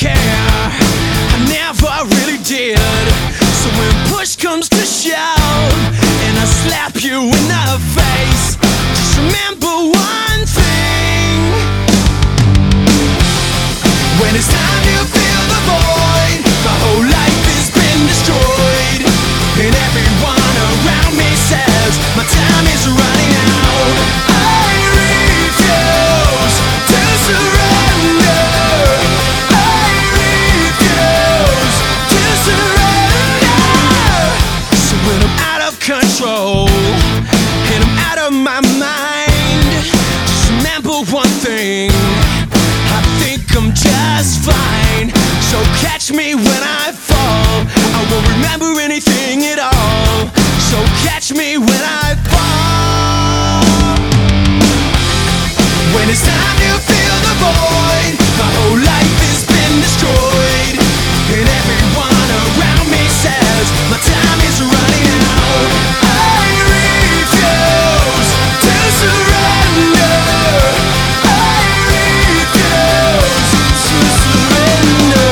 care, I never really did. So when push comes to shove and I slap you in the face, just remember one thing: when it's time to fill the void, my whole life has been destroyed, and everyone around me says my time is running out. I refuse to surrender. I refuse to surrender. So when I'm out of control and I'm out of my mind, just remember one thing: I think I'm just fine. So catch me when I fall, I won't remember anything at all. So catch me when I fall. When it's time to fill the void, my whole life has been destroyed, and everyone around me says my time is running out. I refuse to surrender. I refuse to surrender.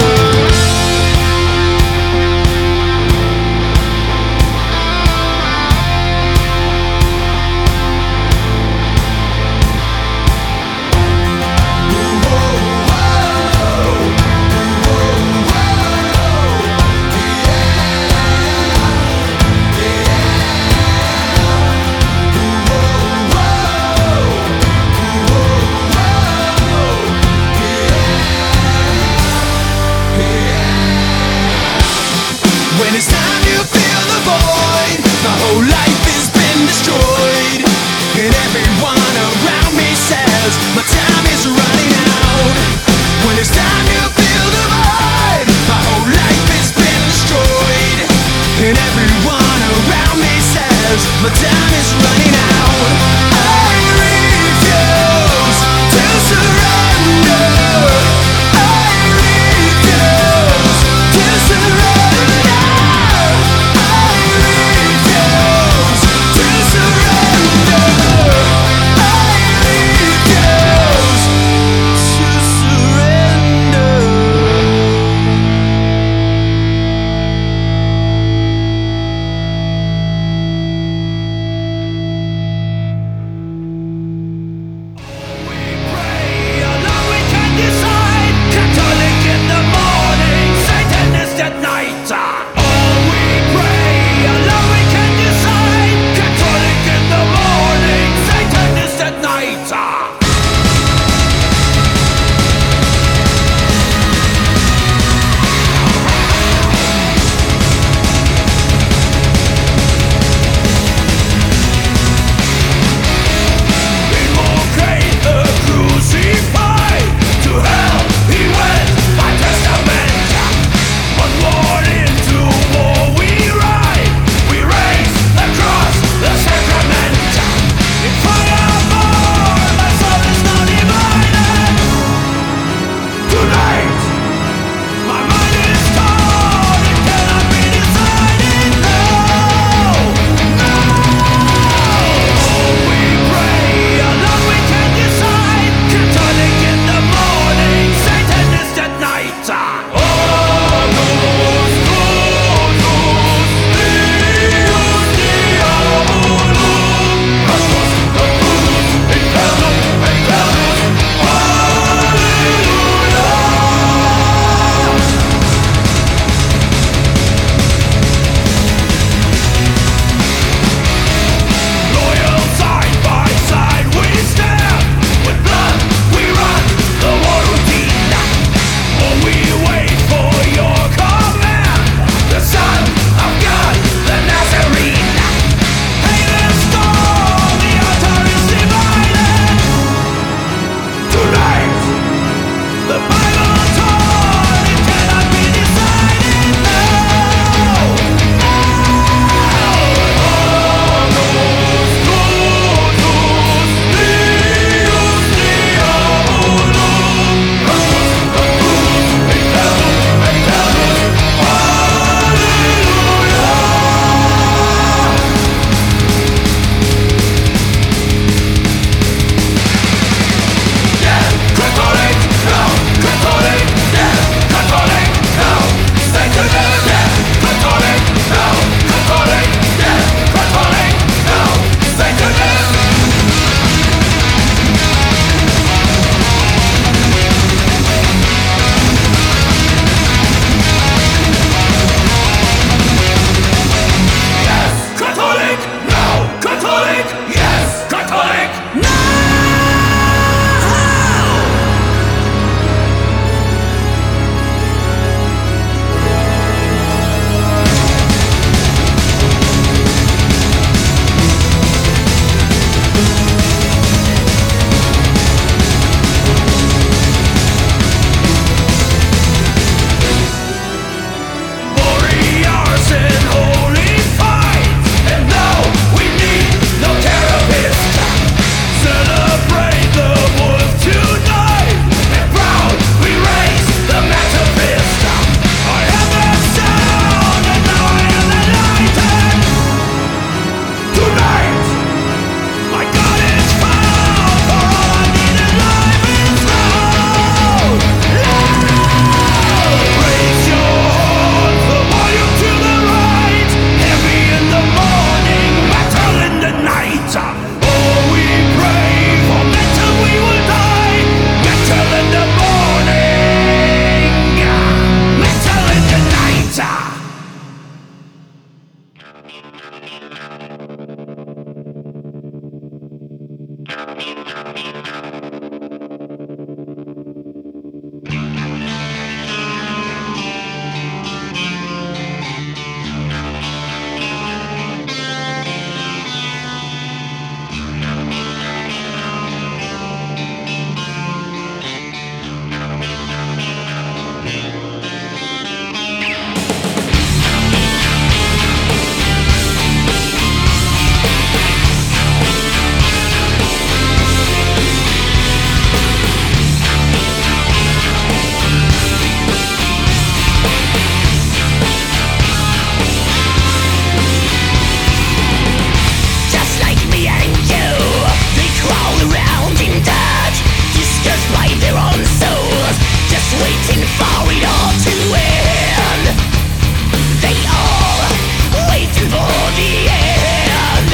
for it all to end. They all waiting for the end.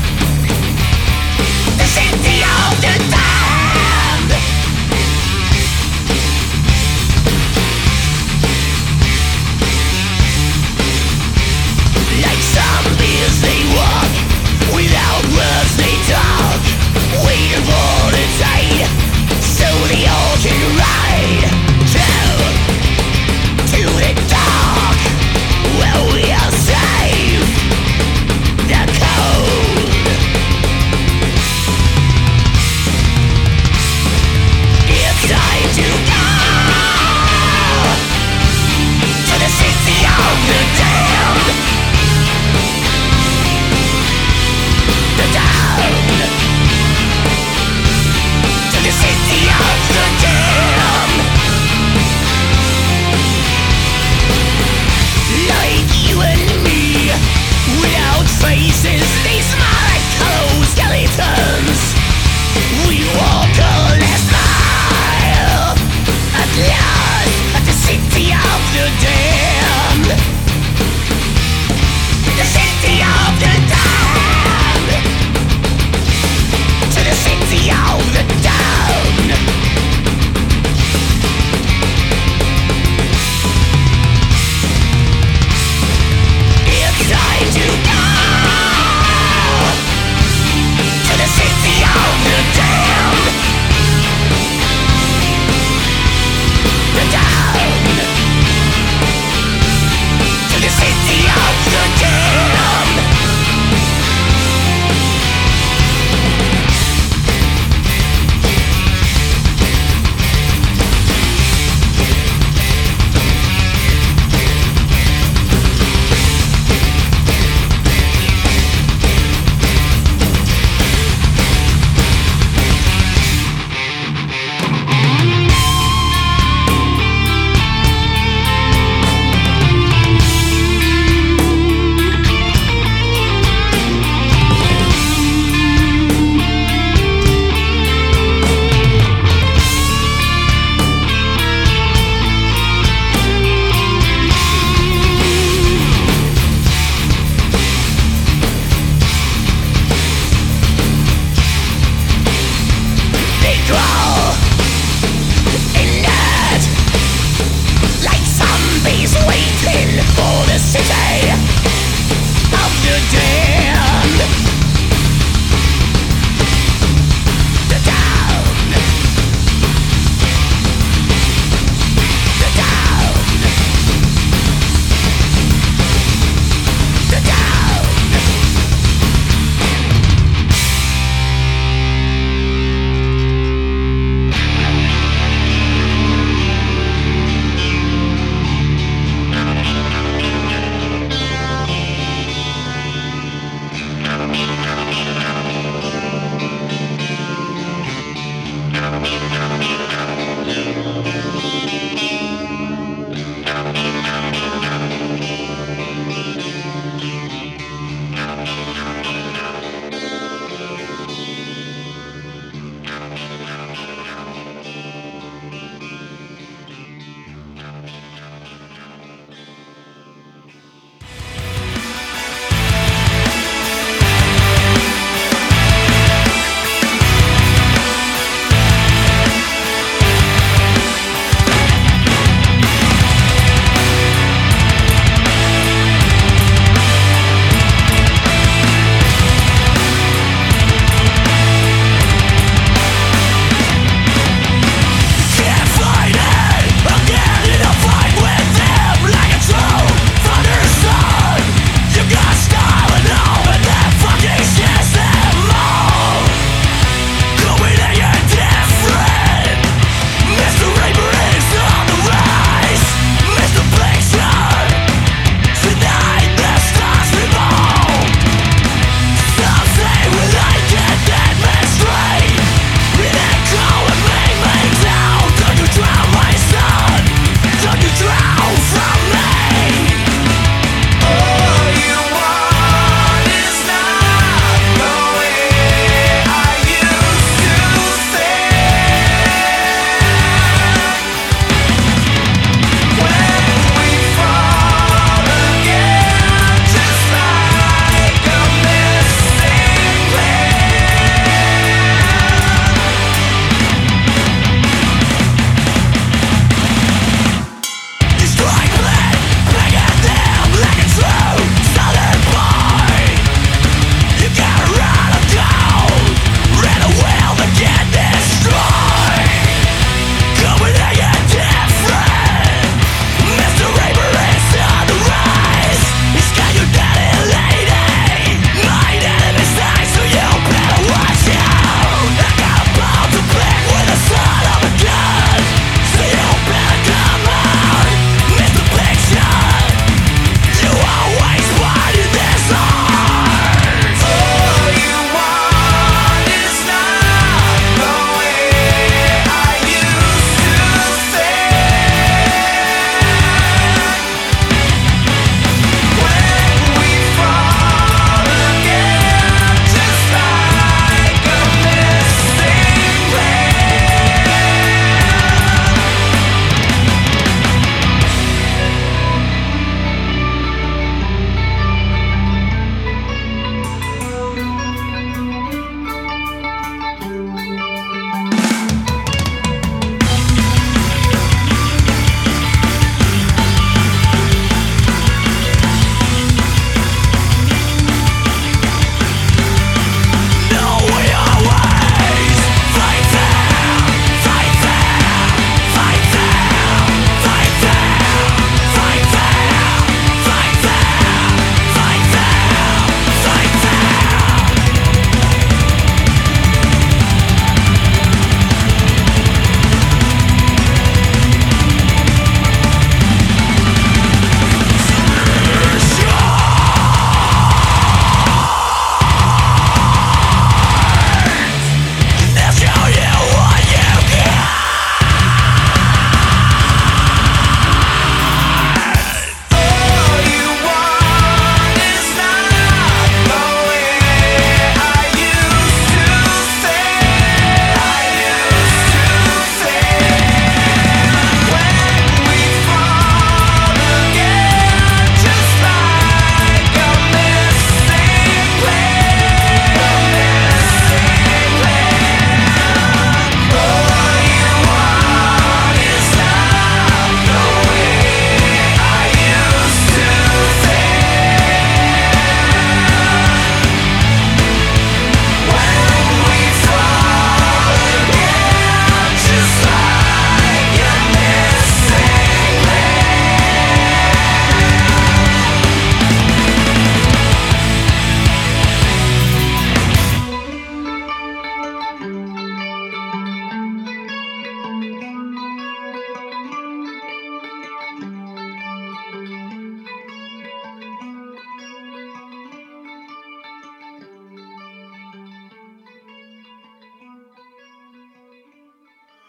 The city of the damned. Like zombies they walk, without words they talk, waiting for the tide, so they all can ride down.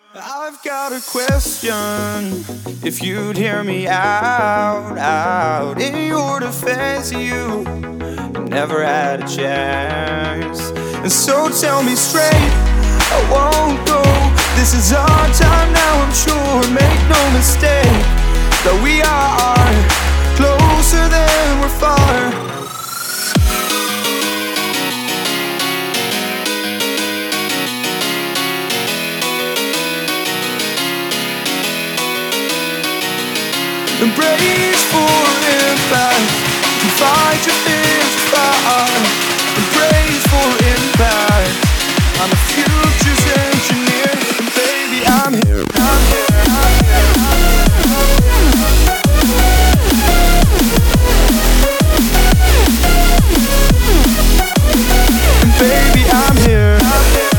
I've got a question. If you'd hear me out, in your defense, you never had a chance. And so tell me straight, I won't go. This is our time now, I'm sure. Make no mistake, that we are closer than we're far. Embrace for impact, and fight your fears afar. Embrace for impact, I'm the future's engineer. And baby, I'm here, I'm here, I'm here, and baby, I'm here, I'm here.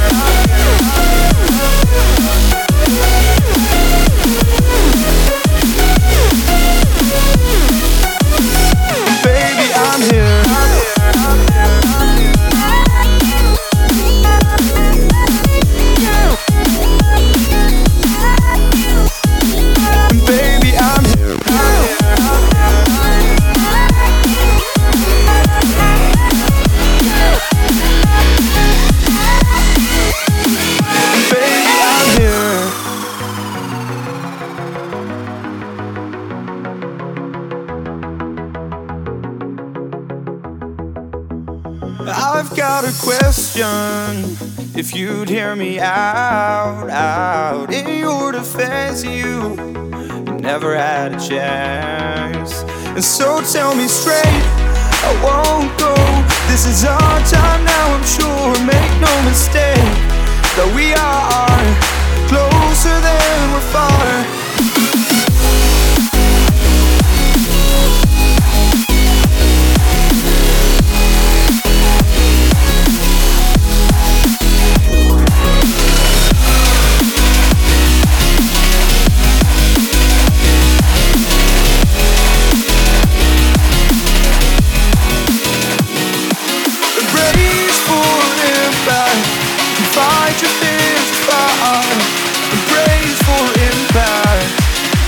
I've got a question. If you'd hear me out, in your defense, you never had a chance. And so tell me straight, I won't go. This is our time now, I'm sure. Make no mistake, that we are closer than we're far. Fight your fears afar. Embrace for impact,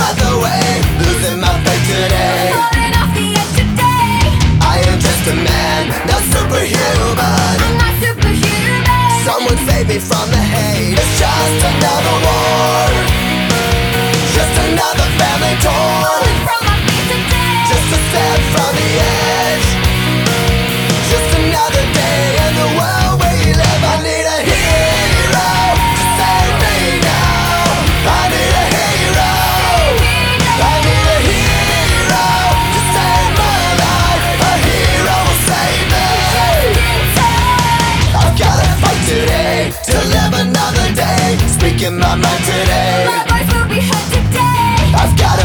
by the way, losing my faith today. Falling off the edge today. I am just a man, not superhuman. I'm not superhuman. Someone save me from the hate. It's just another war, just another family torn. Falling from my feet today. Just a step from the edge, just another day in the world we live. I need a hero to save me now. I need a hero, I need a hero to save my life. A hero will save me. I've gotta fight today to live another day, speaking my mind today. My voice will be heard today. I've gotta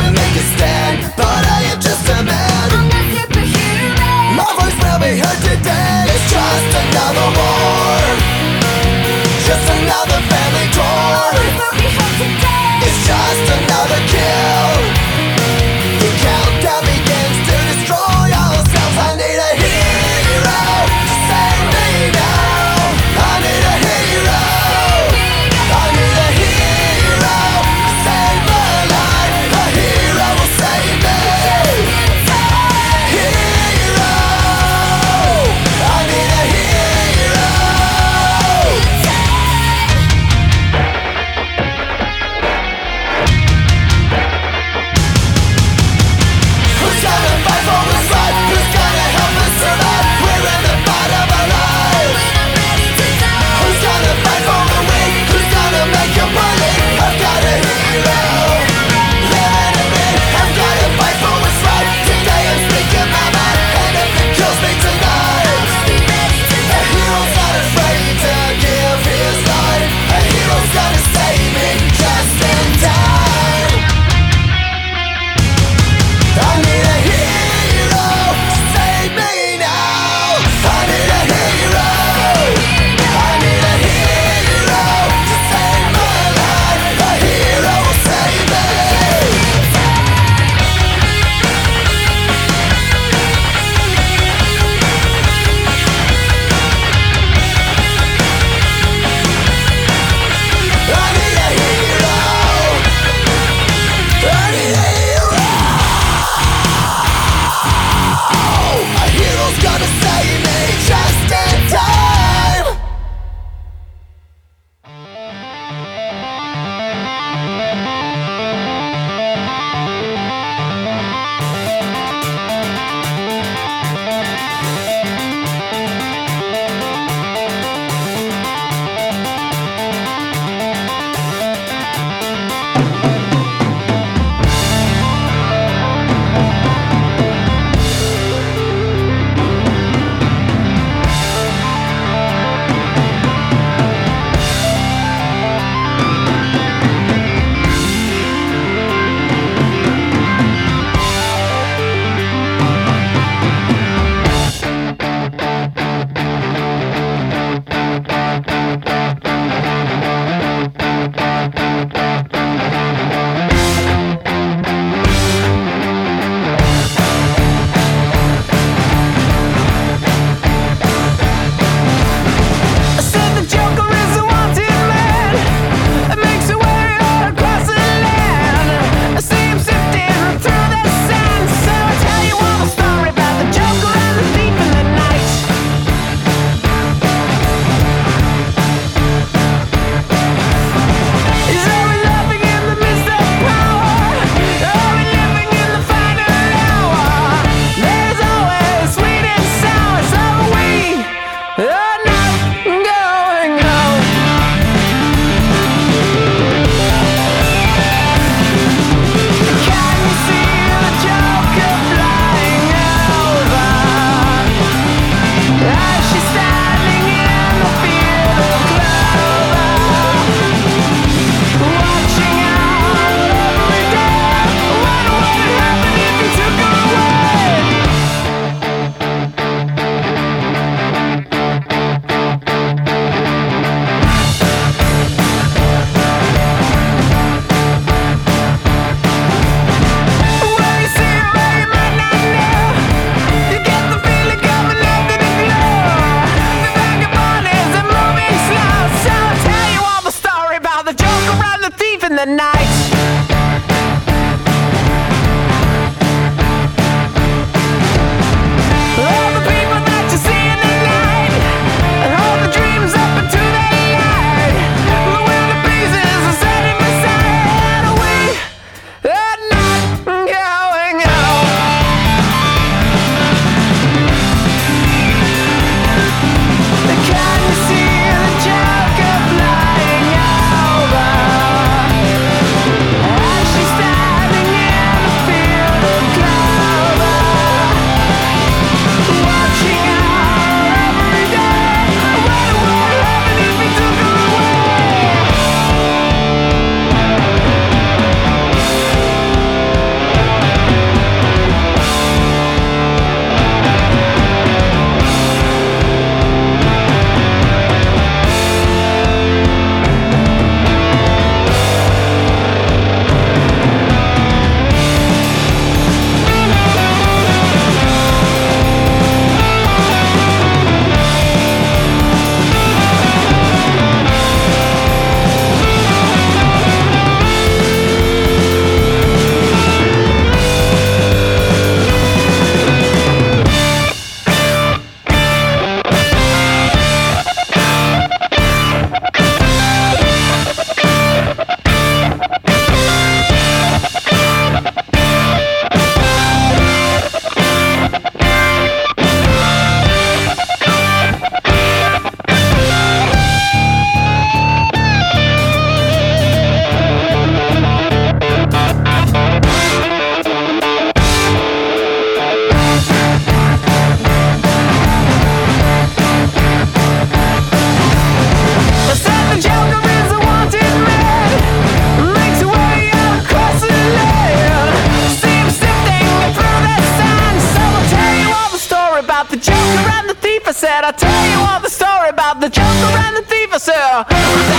said, I'll tell you all the story about the Joker and the thief. I said,